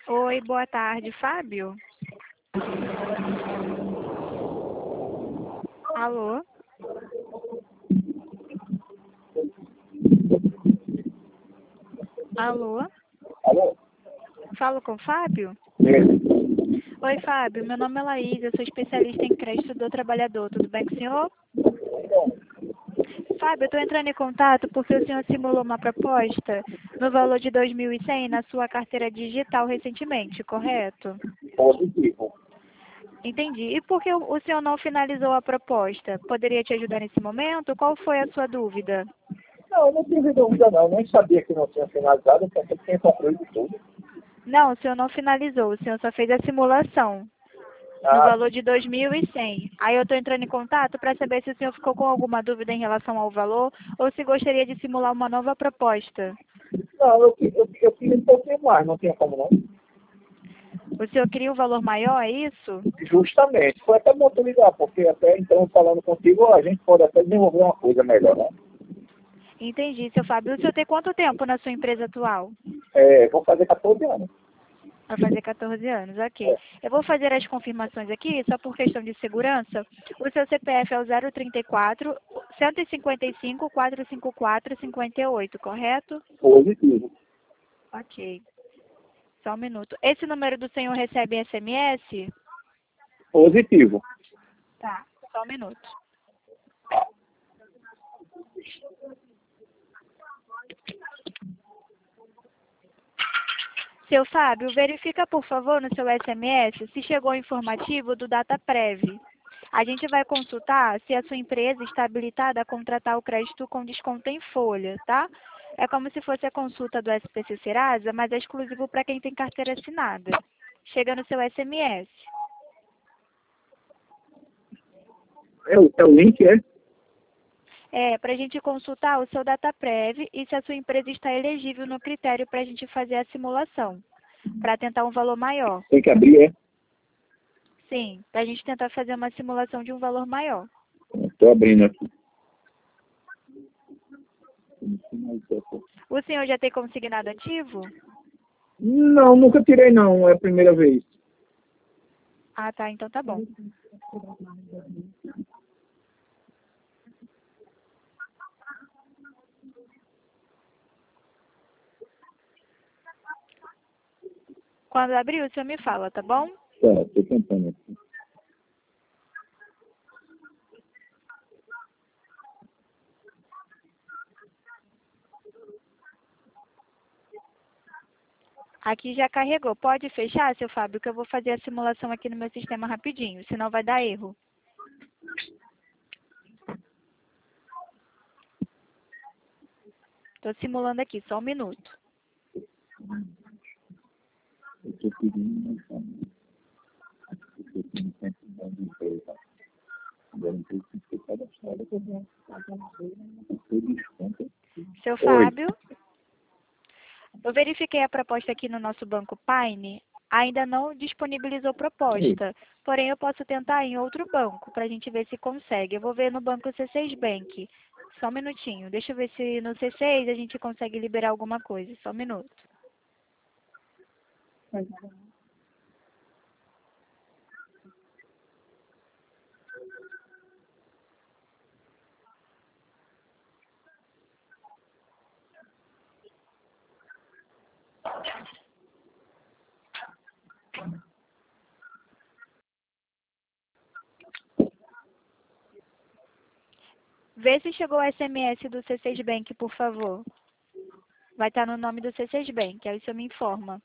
Oi, boa tarde, Fábio? Alô? Alô? Alô? Falo com o Fábio? É. Oi, Fábio, meu nome é Laís, eu sou especialista em crédito do trabalhador, tudo bem com o senhor? Fábio, eu estou entrando em contato porque o senhor simulou uma proposta no valor de 2.100 na sua carteira digital recentemente, correto? Positivo. Entendi. E por que o senhor não finalizou a proposta? Poderia te ajudar nesse momento? Qual foi a sua dúvida? Não, eu não tive dúvida não. Nem sabia que não tinha finalizado, eu pensei que tinha concluído tudo. Não, o senhor não finalizou, o senhor só fez a simulação no Ah, valor de 2.100. Aí eu estou entrando em contato para saber se o senhor ficou com alguma dúvida em relação ao valor ou se gostaria de simular uma nova proposta. não, eu queria um pouquinho mais, não tinha como não. O senhor queria um valor maior, é isso? Justamente. Foi até bom tu ligar, porque até então, falando contigo, a gente pode até desenvolver uma coisa melhor, né? Entendi, seu Fábio. O senhor tem quanto tempo na sua empresa atual? Vou fazer 14 anos. Vai fazer 14 anos, ok. É. Eu vou fazer as confirmações aqui, só por questão de segurança. O seu CPF é o 034 155 454 58, correto? Positivo. Ok. Só um minuto. Esse número do senhor recebe SMS? Positivo. Tá. Só um minuto. Seu Fábio, verifica, por favor, no seu SMS se chegou o informativo do DataPrev. A gente vai consultar se a sua empresa está habilitada a contratar o crédito com desconto em folha, tá? É como se fosse a consulta do SPC Serasa, mas é exclusivo para quem tem carteira assinada. Chega no seu SMS. É o link, é? É, para a gente consultar o seu DataPrev e se a sua empresa está elegível no critério para a gente fazer a simulação, para tentar um valor maior. Tem que abrir, é? Sim, para a gente tentar fazer uma simulação de um valor maior. Estou abrindo aqui. O senhor já tem consignado ativo? Não, nunca tirei não, é a primeira vez. Ah, tá, então tá bom. Quando abrir, o senhor me fala, tá bom? Tá, estou tentando aqui. Aqui já carregou. Pode fechar, seu Fábio, que eu vou fazer a simulação aqui no meu sistema rapidinho, senão vai dar erro. Estou simulando aqui, só um minuto. Eu estou pedindo uma chama. Eu tenho tempo de empresa. Agora não sei se você cadastrado. Eu desconto. Seu Oi. Fábio, eu verifiquei a proposta aqui no nosso banco Paine, ainda não disponibilizou Oi. proposta, porém eu posso tentar em outro banco para a gente ver se consegue. Eu vou ver no banco C6 Bank. Só um minutinho. Deixa eu ver se no C6 a gente consegue liberar alguma coisa. Só um minuto. Vê se chegou o SMS do C6 Bank, por favor. Vai estar no nome do C6 Bank, aí o senhor me informa.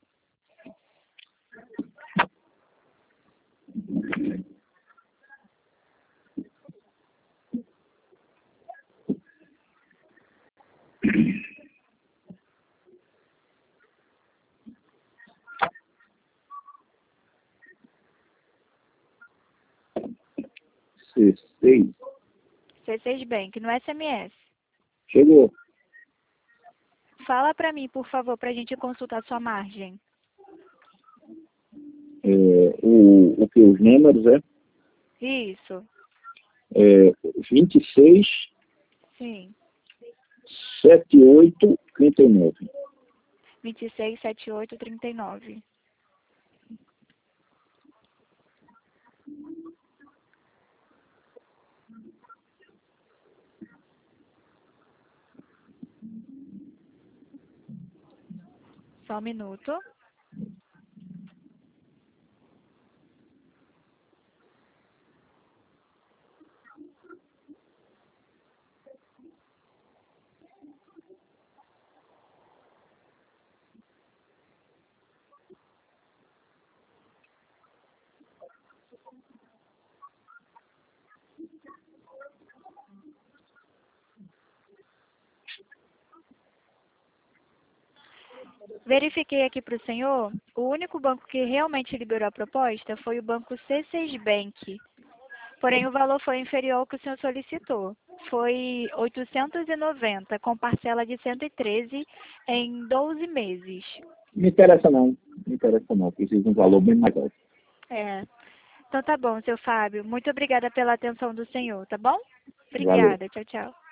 C6. C6 Bank, no SMS. Chegou. Fala para mim, por favor, para a gente consultar sua margem. O que os números Isso, é 26, sim. 78, 39. 26, 78, 39. Só um minuto. Verifiquei aqui para o senhor, o único banco que realmente liberou a proposta foi o banco C6 Bank. Porém, o valor foi inferior ao que o senhor solicitou. Foi 890, com parcela de 113 em 12 meses. Não interessa não. Não interessa não. Preciso de um valor bem mais alto. É. Então tá bom, seu Fábio. Muito obrigada pela atenção do senhor, tá bom? Valeu. Obrigada. Tchau, tchau.